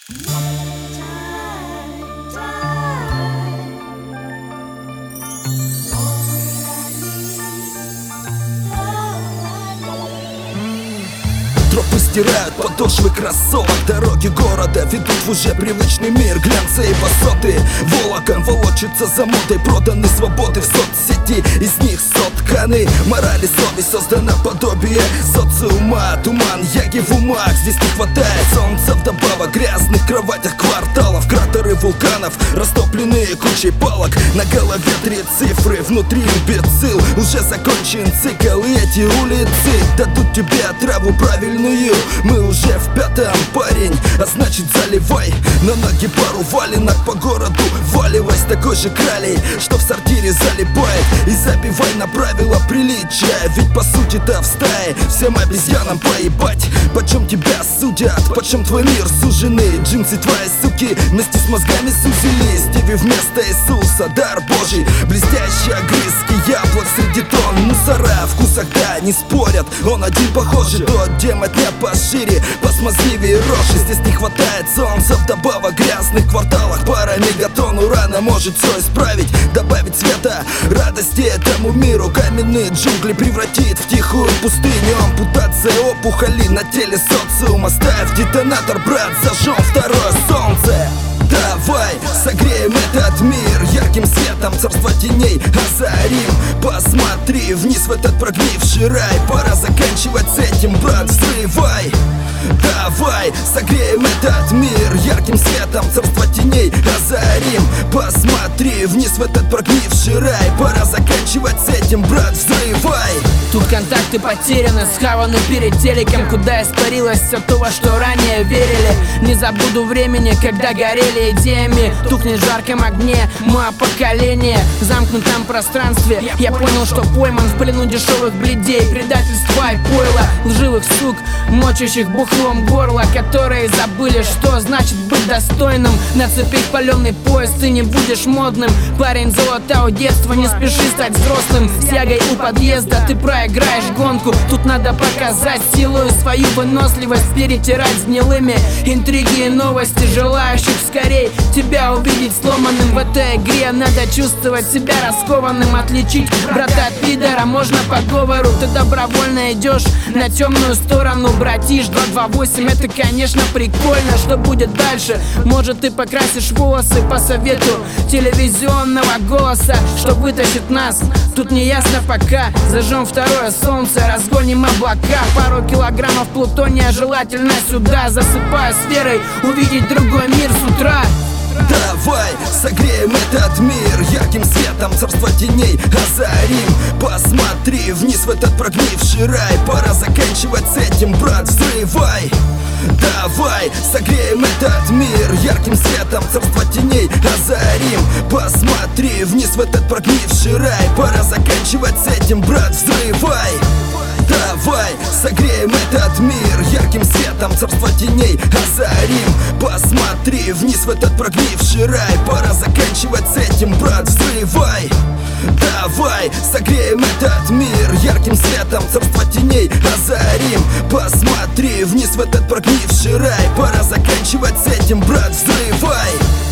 Тропы стирают подошвы кроссовок, дороги города ведут в уже привычный мир. Глянцы и высоты волоком волочатся за модой, проданы свободы в соцсети, из них сотканы морали, совесть, создано подобие социума. Туман, яги в умах, здесь не хватает солнца, вдобавок грязных кроватях кварталов. Кратеры вулканов, растопленные кучей палок, на голове 3 цифры, внутри имбецил. Уже закончен цикл, и эти улицы дадут тебе отраву правильную. Мы уже в 5-м, парень, а значит заливай на ноги пару валенок по городу, валивай с такой же кралей, что в сортире залипает, и забивай на правила приличия. Ведь по сути-то в стае всем обезьянам поебать, почем тебя судят, почем твой мир сужены. Джинсы твои суки вместе с мозгами сузили, Стиви вместо Иисуса, дар Божий, блестящие огрызки яблок среди тонн мусора. В вкусах да, не спорят, он один похожий, тот демон дня пошире, посмазливее рожи. Здесь не хватает солнца, вдобавок грязных кварталах пара мегатонн урана может все исправить, добавить света, радости этому миру. Каменные джунгли превратит в тихую пустыню. Ампутация опухоли на теле социума. Ставь детонатор, брат, зажжем второе солнце. Давай согреем этот мир ярким светом, царство теней озарим. Посмотри вниз в этот прогнивший рай, пора заканчивать с этим, брат, взрывай. Давай согреем этот мир ярким светом, царство теней озарим. Посмотри вниз в этот прогнивший рай, пора заканчивать с этим, брат, взрывай. Тут контакты потеряны, схаваны перед телеком, куда испарилось все то, во что ранее верили. Не забуду времени, когда горели идеями, тухнет в жарком огне мое поколение. В замкнутом пространстве я понял, что пойман в плену дешевых бледей, предательства и пойла, лживых сук, мочащих бухлом горло, которые забыли, что значит быть достойным. Нацепить паленый пояс, ты не будешь модным. Парень золотого детства, не спеши стать взрослым. С ягой у подъезда ты проиграешь гонку. Тут надо показать силу и свою выносливость, перетирать с гнилыми интриги и новости желающих скорей тебя увидеть сломанным. В этой игре надо чувствовать себя раскованным. Отличить брата от пидора можно по говору. Ты добровольно идешь на темную сторону, братиш. 228, это, конечно, прикольно. Что будет дальше? Может, ты покрасишь волосы по совету телевизионного голоса, что вытащит нас? Тут не ясно пока. Зажжем второе солнце, разгоним облака. Пару килограммов плутония желательно сюда. Засыпая сферой, увидеть другой мир с утра. Давай согреем этот мир ярким светом, царство теней озарим. Посмотри вниз в этот прогнивший рай, пора заканчивать с этим, брат, взрывай. Давай согреем этот мир ярким светом, царство теней озарим. Посмотри вниз в этот прогнивший рай, пора заканчивать с этим, брат, взрывай. Давай согреем этот мир ярким светом, царство теней озарим. Посмотри вниз в этот прогнивший рай, пора заканчивать с этим, брат, взрывай. Давай согреем этот мир ярким светом, царство теней озарим. Посмотри вниз в этот прогнивший рай, пора заканчивать с этим, брат, взрывай.